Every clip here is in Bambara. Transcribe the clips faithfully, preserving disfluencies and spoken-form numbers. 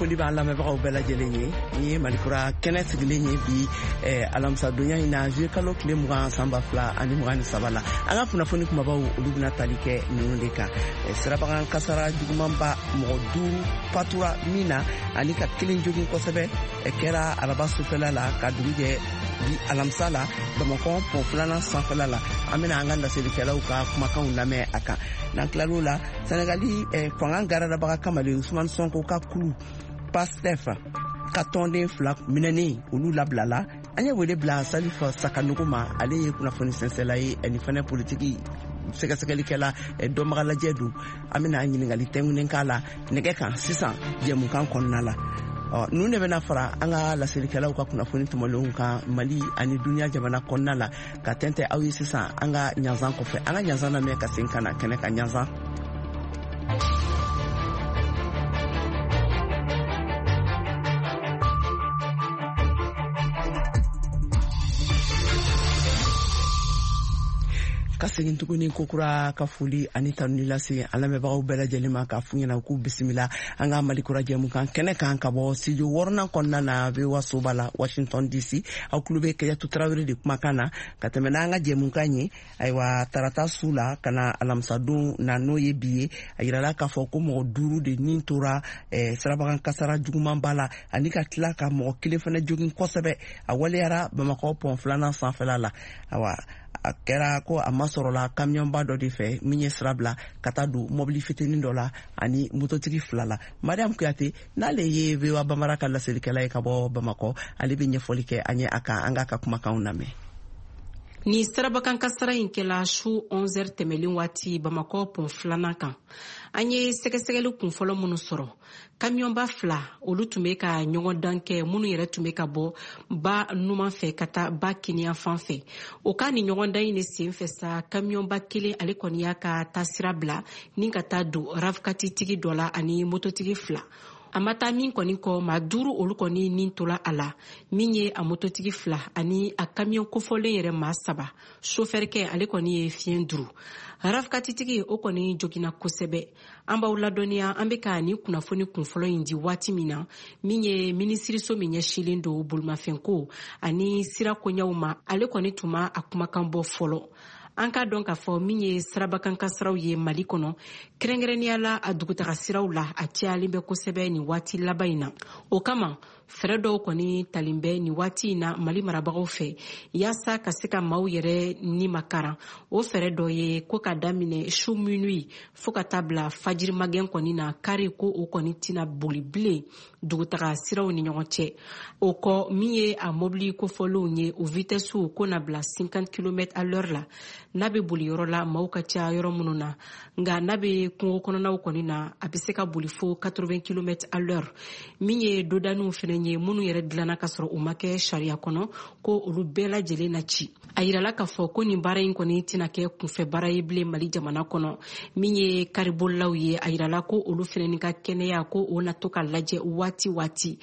foli b'an lamɛnbagaw bɛɛ lajɛlen ye ni ye malikura kɛnɛ sigilen ye bi alamisa donya in na juillet kalo tile mugan san ba fila ani mugan ni saba la an ka kunnafoni kumabaw olu bɛna tali kɛ ninnu de kan sirabagan kasara jugumanba mɔgɔ duuru fatura min na ani ka kelen jogin kosɛbɛ kɛra araba sufɛla la ka dugu jɛ bi alamisa la bamakɔ pont filanan sanfɛla la an bɛna an ka laselikɛlaw ka kumakanw lamɛn a kan n'an tilal'o la senegali fanga garadabaga kamalen usman sonko ka kulu pastef ka tɔnden fila minɛnen olu labilala an ye wele bila salifa sakanugu ma ale ye kunnafoni sɛnsɛla ye ani fana politiki sɛgɛsɛgɛlikɛla dɔnbaga lajɛ don an bɛna ɲininkali tɛnkunen k'a la nɛgɛ kan sisan jɛmukan kɔnɔna la ninnu de bɛna fara an ka laselikɛlaw ka kunnafoni tɛmɛlenw kan mali ani duniya jamana kɔnɔna la ka tɛntɛ aw ye sisan an ka ɲanzan kɔfɛ an ka ɲanzan lamɛn ka segin ka na kɛnɛ ka ɲanzan. ka segin tuguni kokura ka foli ani tanuni lase an lamɛnbagaw bɛɛ lajɛlen ma k'a f'u ɲɛna k'u bisimila an ka malikura jɛmukan kɛnɛ kan ka bɔ studio wɔɔrɔnan kɔnɔna na V O A soba la Washington D C aw tulo bɛ Kɛyatu Tarawele de kumakan na ka tɛmɛ n'an ka jɛmukan ye ayiwa tarata su la ka na alamisadon na n'o ye bi ye a yirala k'a fɔ ko mɔgɔ duuru de nin tora sirabagan kasara jugumanba la ani ka tila ka mɔgɔ kelen fana jogin kosɛbɛ a waleyara Bamakɔ pont filanan sanfɛla la awa a kɛra ko a ma sɔrɔla kamiyɔnba dɔ de fɛ min ye sira bila ka taa don mɔbili fitinin dɔ la ani mototigi fila la Mariam Kuyate n'ale ye V O A Bambara ka laselikɛla ye ka bɔ Bamakɔ ale bɛ ɲɛfɔli kɛ an ye a kan an ka ka kumakanw lamɛn. Ni sirabakan kasara in kɛla su onze heures tɛmɛlen waati Bamakɔ pont filanan kan an ye sɛgɛsɛgɛli kunfɔlɔ minnu sɔrɔ kamiyɔnba fila olu tun bɛ ka ɲɔgɔn dan kɛ minnu yɛrɛ tun bɛ ka bɔ ba numan fɛ ka taa ba kiniyan fan fɛ o ka ni ɲɔgɔn dan in de sen fɛ sa kamiyɔnba kelen ale kɔni y'a ka taasira bila ni ka taa don rafkati tigi dɔ la ani mototigi fila a ma taa min kɔni kɔ maa duuru olu kɔni nin tola a la min ye a mototigi fila ani a kamiyɔn kofɔlen yɛrɛ maa saba sofɛrikɛ ale kɔni ye fiɲɛ duuru rafkatitigi o kɔni jogina kosɛbɛ an b'aw ladɔnniya an bɛ ka ni kunnafoni kunfɔlɔ in di waati min na min ye minisiriso min ɲɛsilen don bolimafɛnko ani sira koɲɛw ma ale kɔni tun ma a kumakan bɔ fɔlɔ an ka dɔn k'a fɔ min ye sirabakan kasaraw ye Mali kɔnɔ kɛrɛnkɛrɛnnenya la a dugutaga siraw la a cayalen bɛ kosɛbɛ ni waati laban in na o kama fɛrɛ dɔw kɔni talen bɛ ni waati in na Mali marabagaw fɛ yaasa ka se ka maaw yɛrɛ ni makaran o fɛrɛ dɔ ye ko ka daminɛ su minuit fo ka taa bila fajiri magɛn kɔni na kari ko o kɔni tina boli bilen dugutaga siraw ni ɲɔgɔn cɛ o kɔ min ye a mobili kofɔlenw ye o vitɛsiw ko na bila cinquante kilomètres à l'heure la n'a bɛ boli yɔrɔ la maaw ka ca yɔrɔ minnu na nka n'a bɛ kungo kɔnɔnaw kɔni na a bɛ se ka boli fo quatre-vingts kilomètres à l'heure min ye dodaninw fana ye minnu yɛrɛ dilanna ka sɔrɔ u ma kɛ sariya kɔnɔ ko olu bɛɛ lajɛlen na ci a yirala k'a fɔ ko nin baara in kɔni tɛna kɛ kunfɛ baara ye bilen Mali jamana kɔnɔ min ye karibolilaw ye a yirala ko olu fana ni ka kɛnɛya ko o na to ka lajɛ waati waati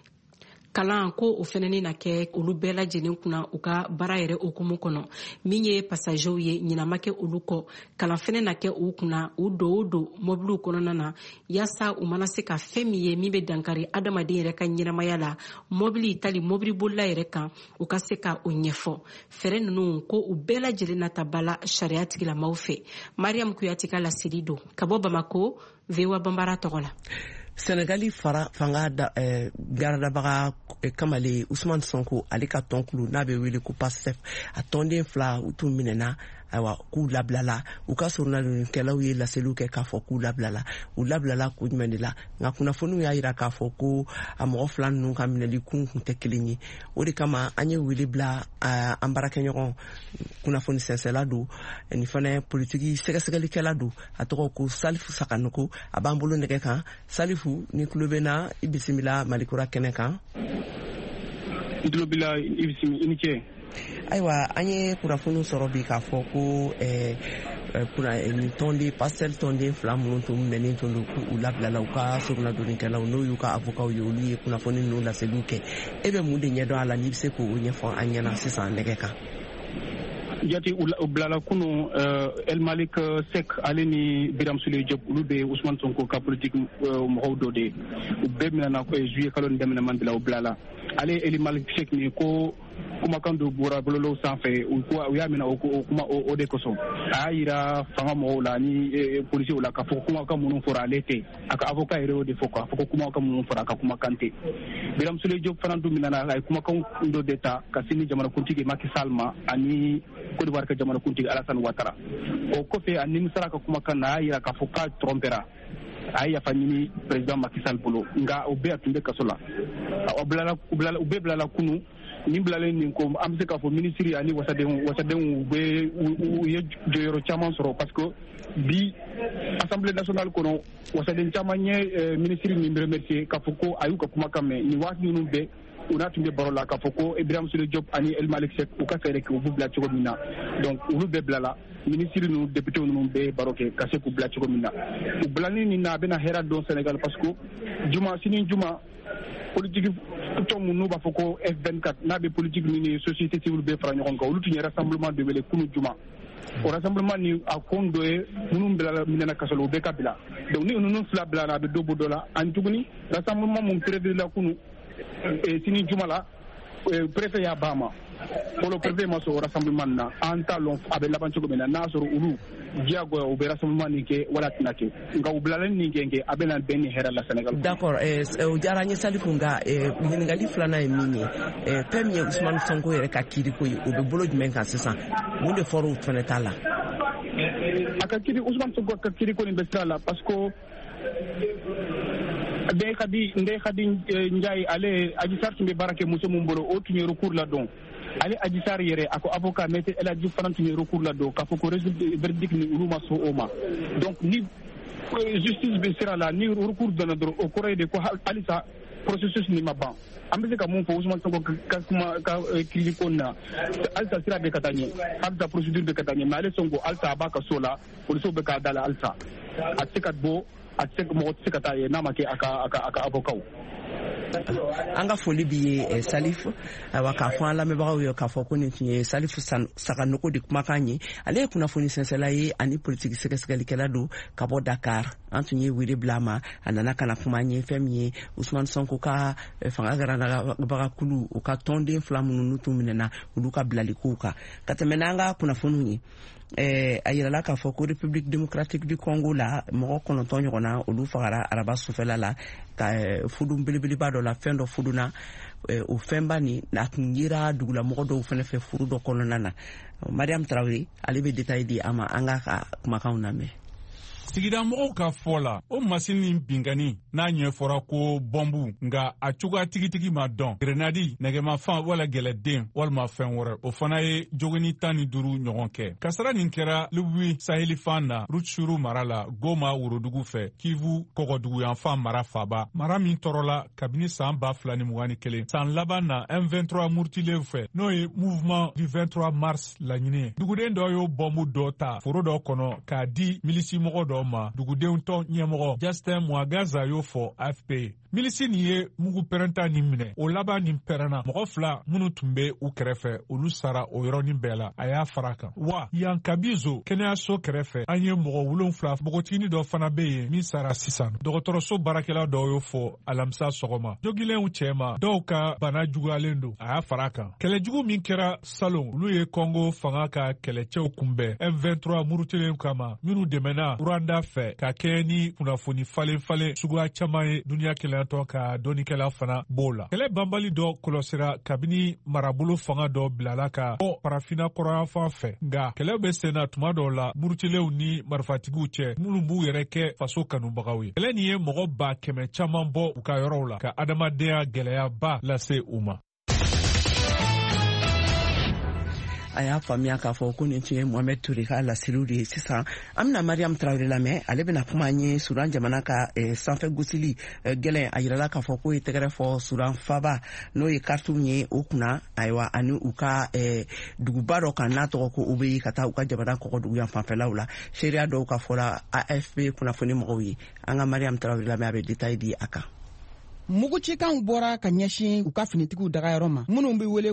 kalan ko o fɛnɛ na kɛ olu bɛɛ lajɛlen kunna u ka baara yɛrɛ okumu kɔnɔ min ye pasagew ye ɲinama kɛ olu kɔ kalan fɛnɛ na kɛ u kunna u do o do mobiliw kɔnɔna na yaasa u mana se ka fɛn min ye min bɛ dankari adamaden yɛrɛ ka ɲɛnamaya la mobili tali mobili bolila yɛrɛ kan u ka se ka o ɲɛfɔ fɛrɛ ninnu ko u bɛɛ lajɛlen nata bala sariya tigilamaw fɛ Mariam Kuyate ka laseli don ka bɔ Bamako V O A Bambara tɔgɔ la. Senegali fara fanga da, eh, garadabaga eh, kamale Usman Sonko ale ka tɔnkulu n'a bɛ wele ko Pastef a tɔnden fila u tun minɛna ayiwa k'u labilala u ka journalistkɛlaw ye laseliw kɛ k'a fɔ k'u labilala u labilala ko jumɛn de la nka kunnafoniw y'a jira k'a fɔ ko a mɔgɔ fila ninnu ka minɛli kun kun tɛ kelen ye o de kama an ye wele bila uh, an baarakɛɲɔgɔn kunnafoni sɛnsɛla don ni fana politiki sɛgɛsɛgɛlikɛla don a tɔgɔ ko Salifu Sakanuku a b'an bolo nɛgɛ kan Salifu ni tulo bɛ na i bisimila malikura kɛnɛ kan. I tulo b'i i bisimila i ni ce. Ayiwa an ye kunnafoni sɔrɔ bi k'a fɔ ko nin tɔnden pastel tɔnden fila minnu tun minɛnen tun don k'u labilala u ka journalistkɛlaw n'o y'u ka avocaw ye olu ye kunnafoni ninnu laseliw kɛ e bɛ mun de ɲɛdɔn a la n'i bɛ se k'o ɲɛfɔ an ɲɛna sisan nɛgɛ kan. jati u bilala kunu El Malick Seck ale ni Birame Souleye Diop olu bɛ Ousmane Sonko ka politique mɔgɔw dɔ de u bɛɛ minɛna juillet kalo ni daminɛ man bila u bilala ale El Malick Seck ni ko kumakan dɔ bɔra bɔlɔlɔw sanfɛ u y'a minɛ o kuma o de kosɔn a y'a yira fanga mɔgɔw la ni policiers la k'a fɔ kumakan minnu fɔra ale tɛ a ka avocat yɛrɛ y'o de fɔ k'a fɔ ko kumakan minnu fɔra a ka kumakan tɛ Birame Souleye Diop fana dun minɛna a ye kumakan dɔ de ta ka se ni jamanakuntigi Macky Sall ma ani Côte d'Ivoire ka jamanakuntigi Alassane Ouattara o kɔfɛ a nimisara ka kumakan na a y'a yira k'a fɔ k'a trompera a ye yafa ɲini président Macky Sall bolo nka o bɛɛ a tun bɛ kaso la u bɛɛ bilala kunu nin bilalen nin ko an bɛ se k'a fɔ minisiri ani wasadenw wasadenw u bɛ u ye jɔyɔrɔ caman sɔrɔ parce que bi assemblée nationale kɔnɔ wasaden caman ye minisiri min remercier k'a fɔ ko a y'u ka kumakan mɛn nin waati ninnu bɛɛ u n'a tun bɛ baro la k'a fɔ ko Birame Souleye Diop ani El Malick Seck u ka fɛɛrɛ kɛ u b'u bila cogo min na donc olu bɛɛ bilala minisiri ninnu député ninnu bɛɛ baro kɛ ka se k'u bila cogo min na u bilali nin na a bɛna hɛrɛ dɔn Sénégal parce que juma sini juma politique tɔn mun n'u b'a fɔ ko F vingt-quatre n'a bɛ politique ni société civile bɛɛ fara ɲɔgɔn kan olu tun ye rassemblement de wele kunu juma o rassemblement ni a kun dɔ ye minnu bilala minɛna kaso la u bɛɛ ka bila donc ni ninnu fila bilara a bɛ dɔ bɔ dɔ la ani tuguni rassemblement mun prévu la kunu sini juma la préfet y'a ba ma fɔlɔ préfet ma sɔn o rassemblement na an t'a lɔn a bɛ laban cogo min na n'a sɔrɔ olu diyagoya u bɛ rassemblement nin kɛ wala tɛna kɛ nka u bilalen nin kɛ kɛ a bɛna bɛn ni hɛrɛ la Sénégal. D'accord o diyara an ye Salifu nka ɲininkali filanan ye min ye fɛn min ye Ousmane Sonko yɛrɛ ka kiiriko ye o bɛ bolo jumɛn kan sisan mun de fɔra o fana t'a la. a ka kiiri Ousmane Sonko ka kiiriko nin bɛ sira la parce que Ndeye Khady Ndeye Khady Ndiaye ale Adji Sarr tun bɛ baara kɛ muso min bolo o tun ye recours la dɔn ale Adji Sarr yɛrɛ a ko avocat maître El Hadji fana tun ye recours la dɔn k'a fɔ ko verdict ni olu ma sɔn o ma donc ni justice bɛ sira la ni recours dɔnna dɔrɔn o kɔrɔ ye de ko halisa processus ni ma ban an bɛ se ka mun fɔ Ousmane Sonko ka kuma ka kiiri ko na halisa sira bɛ ka taa ɲɛ halisa procédure bɛ ka taa ɲɛ mais ale Sonko halisa a b'a ka so la policiers bɛ k'a da la halisa a tɛ se ka bɔ a tɛ mɔgɔ tɛ se ka taa ye n'a ma kɛ a ka a ka a ka avocat an ka foli b'i ye Salif ayiwa k'a fɔ an lamɛnbagaw ye k'a fɔ ko nin tun ye Salifu Saganogo de kumakan ye ale ye kunnafoni sɛnsɛnla ye ani politique sɛgɛsɛgɛlikɛla don ka bɔ Dakar an tun ye wele bila a ma a nana ka na kuma an ye fɛn min ye Ousmane Sonko ka fanga garanabagakulu u ka tɔnden fila minnu n'u tun minɛna olu ka bilali kow kan ka tɛmɛ n'an ka kunnafoniw ye a yirala k'a fɔ ko République démocratique du Congo la mɔgɔ kɔnɔntɔn ɲɔgɔnna olu fagara araba sufɛla la ka fudu belebeleba dɔ la fɛn dɔ fuduna o fɛnba ni a tun yera dugulamɔgɔ dɔw fɛnɛ fɛ furu dɔ kɔnɔna na Mariam Traoré ale bɛ détail di a ma an ka ka kumakanw lamɛn. Sigida mɔgɔw ka fɔ la o masini ni bingani n'a ɲɛfɔra ko bɔnbu nka a cogoya tigitigi ma dɔn grenadi nɛgɛmafan wala gɛlɛden walima fɛn wɛrɛ o fana ye jogini tan ni duuru ɲɔgɔn kɛ kasara nin kɛra Libi Sahelifan na Rutshuru mara la Goma worodugu fɛ Kivu kɔgɔduguyanfan mara faba mara min tɔɔrɔla kabini san ba fila ni mugan ni kelen san laban na M vingt-trois murutilen fɛ n'o ye mouvement du vingt-trois mars laɲini duguden dɔ y'o bɔnbu dɔ ta foro dɔ kɔnɔ k'a di milisi mɔgɔ dɔ ma dugudenw tɔn ɲɛmɔgɔ Justin Mwagaza y'o fɔ A F P. Milisi nin ye mugu pɛrɛnta nin minɛ o laban nin pɛrɛnna mɔgɔ fila minnu tun bɛ u kɛrɛfɛ olu sara o yɔrɔnin bɛɛ la a y'a fara kan wa yan Kabizo kɛnɛyaso kɛrɛfɛ an ye mɔgɔ wolonfila npogotigini dɔ fana bɛ yen min sara sisan dɔgɔtɔrɔso baarakɛla dɔw y'o fɔ alamisa sɔgɔma jogilenw cɛma dɔw ka bana juguyalen don a y'a fara kan kɛlɛjugu min kɛra salon olu ye Congo fanga ka kɛlɛcɛw kunbɛn M vingt-trois murutilen kama minnu dɛmɛna Rwanda fɛ ka kɛ ni kunnafoni falen falen suguya caman ye duniya kɛlɛ tɔ ka dɔnikɛla fana b'o la kɛlɛ banbali dɔ kɔlɔsira kabini marabolo fanga dɔ bilala ka bɔ parafina kɔrɔyanfan fɛ nka kɛlɛ bɛ senna tuma dɔw la murutilenw ni marifatigiw cɛ minnu b'u yɛrɛ kɛ faso kanubagaw ye kɛlɛ nin ye mɔgɔ ba kɛmɛ caman bɔ u ka yɔrɔw la ka adamadenya gɛlɛyaba lase u ma. A y'a faamuya k'a fɔ ko nin tun ye Mohamed Touré ka lasiriw de ye sisan an bɛna Mariam Traoré lamɛn ale bɛna kuma an ye Sudan jamana ka sanfɛ gosili gɛlɛn a yirala k'a fɔ k'o ye tɛgɛrɛ fɔ Sudan faba n'o ye karitiw ye o kunna ayiwa ani u ka duguba dɔ kan n'a tɔgɔ ko U B I ka taa u ka jamana kɔgɔduguyan fanfɛlaw la seereya dɔw ka fɔla A F P kunnafoni mɔgɔw ye an ka Mariam Traoré lamɛn a bɛ détail di a kan. Mugucikanw bɔra ka ɲɛsin u ka finitigiw dagayɔrɔ ma minnu bɛ wele